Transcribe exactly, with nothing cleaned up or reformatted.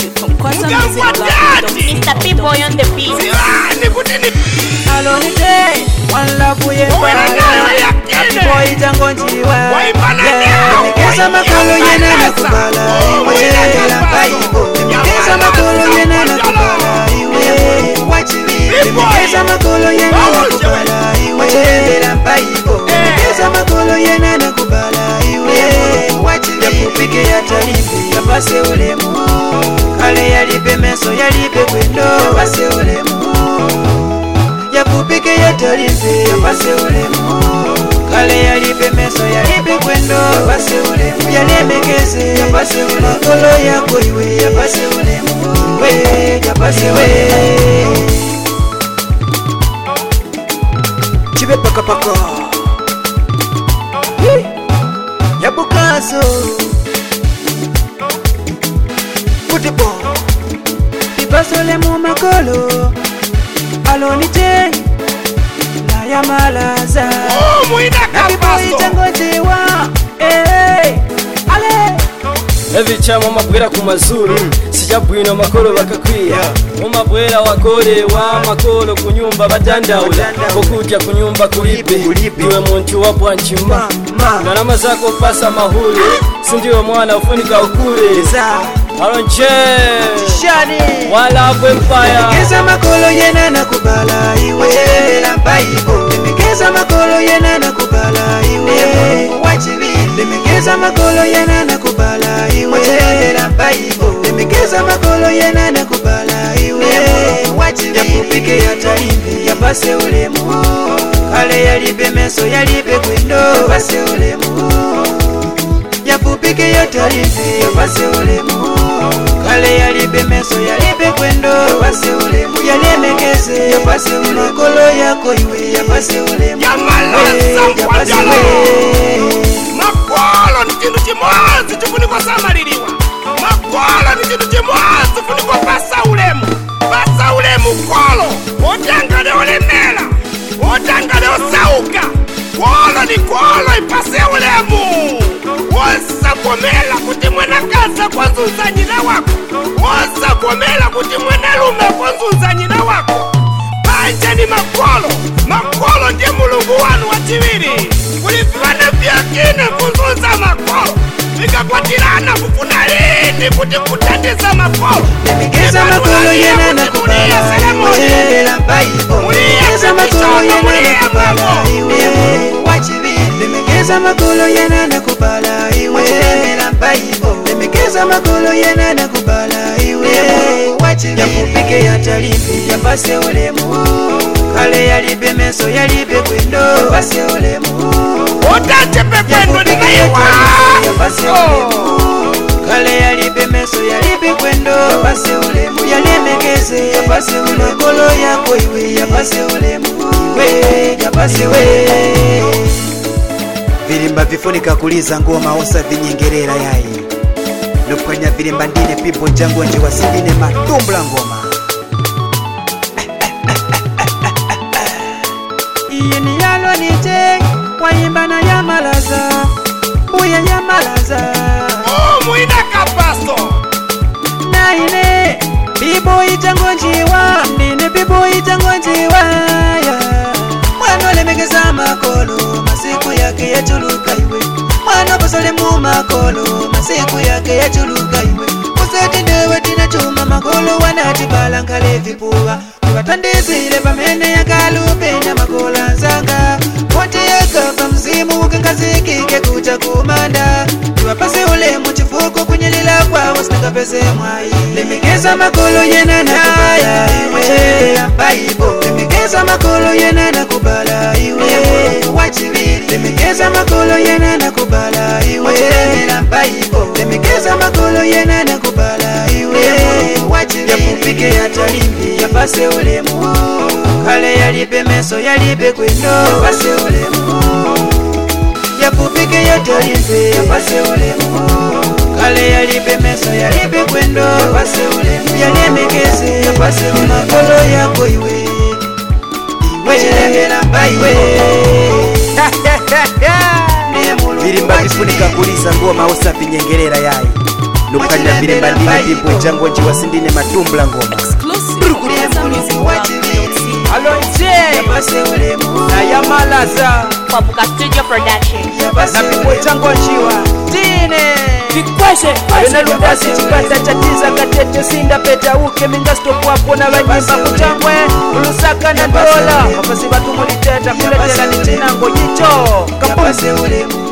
Mister P-Boy on the beat. Alone day, one love we Happy boy jango njiwa. Nikeza makolo yena nakubala iwe Lampaibo. Nikeza makolo yena nakubala iwe Wachili. Nikeza makolo yena nakubala iwe Lampaibo. Nikeza makolo yena nakubala iwe Wachili. Yakupike ya talibi ya pase ulemu. Kale yalipe meso yalipe kwendo pase ulemu. Yakupike ya talibi ya pase ulemu. Kale yalipe meso yalipe kwendo pase ulemu. Yalemekeze ya pase ulemu. Kolo yako iwe ya pase ulemu. We ya pase we Chibe paka paka ya bukazo Kutipo Ipasole mu makolo Aloni te La ya malaza Oh muina kapaso Itangotewa Eh Ale Evi chama mabwera ku mazuru sijabwino makolo bakakwiya umabwera wakorewa makolo kunyumba batandaula okujja kunyumba kulipe iwe muntu wa bwanchima ngalama zako pasa mahuli sindiwe mwana ufunika ukule alonje shani wala kwempaya Nikeza makolo yena nakubala iwe Lampaibo. Nikeza makolo yena nakubala iwe Wachili. Nimekeza makolo yena nakubala iwe Lampaibo. Nimekeza makolo yena nakubala iwe Wachili. Yakupike ya talibi ya pase ulemu. Kale yalipe meso yalipe kwendo pase ulemu. Yakupike ya talibi ya pase ulemu. Kale yalipe meso yalipe kwendo pase ulemu. Yalemekeze ya pase ulemu. Kolo yako iwe ya pase ulemu. Yamalasa mwadalo Makwalo ni chindu chimwazi chifuniko samaliliwa. Makwalo ni chindu chimwazi funiko pasa ulemu. Pasa ulemu kwalo Otangale olemela Otangale osauka Kwalo ni kwalo ipase ulemu. Wosa komela kuti mwena kaza kwa nzunza nyina wako. Wosa komela kuti mwena lume kwa nzunza nyina wako. Panja ni makwalo. Makwalo ndiye mulungu wanu wa chiviri. Kulifana vyakine kunzunza makwalo. Vikakwatirana kufuna lini kuti kutandiza makwalo. Nimekeza makolo yena nakubala iwe Lampaibo. Nimekeza makolo yena nakubala iwe Wachili. Nimekeza makolo yena nakubala iwe Lampaibo. Nimekeza makolo yena nakubala iwe Wachili. Yakupike ya talibi ya pase ulemu. Kale yalipe meso yalipe kwendo pase ulemu. Otachepe kwendo ni kaiwa ya pase ulemu. Kale yalipe meso yalipe kwendo pase ulemu. Yalemekeze ya pase ulemu. Kolo yako iwe ya pase ulemu. We ya pase we Vilimba vifunika kuliza ngoma osa vinyengerera yai Nopwenya vilimba ndine pipo jango nji wasindine matumbla ngoma Iye ni yalo nite Waimba na yamalaza Uye yamalaza Oh muina kapaso Na ile Pipo itango njiwa Ndine pipo itango njiwa Mwana lemekeza makolo Masiku yake ya chuluka iwe Mwana posole mu makolo Masiku yake ya chuluka iwe Kuseti ndewe tina chuma makolo Wanati balankale vipuwa Kubatandizile pamene ya kalupe na makola nzanga Kote ya kapa mzimu Kankaziki ke kucha kumanda Iwapase ule mchifuko kunyelila kwa Wasnaka pese mwai Lemekeza makolo yena nakubala iwe Lampaibo. Lemekeza makolo yena nakubala iwe Wachili. Lemekeza makolo yena nakubala iwe Lampaibo. Lemekeza makolo yena nakubala iwe Wachili. Yakupike ya talibi ya pase ulemu. Kale yalipe meso yalipe kwendo pase ulemu. Yakupike ya talibi ya pase ulemu. Kale yalipe meso yalipe kwendo pase ulemu. Yalemekeze ya pase ulemu. Kolo yako iwe Iwe Lampaibo. Vilimba vifunika kuliza ngoma osa vinyengerera yai nukanyambire bandine bibo jango nji wasindine matumbla ngoma Alonje na Yamalaza Papuka Studio Production na bibo jango njiwa Tine Vikweshe Wena Ludasi chikata chatiza katete sinda peta uke minga stop wapo na wanyimba kuchangwe Ulusaka na dola Mafasi batu muliteta kuletela nitina ngo jicho Kapase ulemu